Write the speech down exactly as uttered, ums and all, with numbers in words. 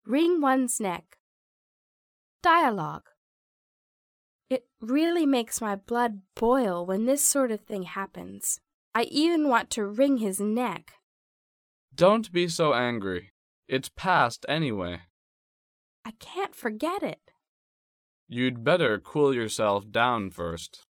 Wring one's neck. Dialogue. It really makes my blood boil when this sort of thing happens. I even want to wring his neck. Don't be so angry. It's past anyway. I can't forget it. You'd better cool yourself down first.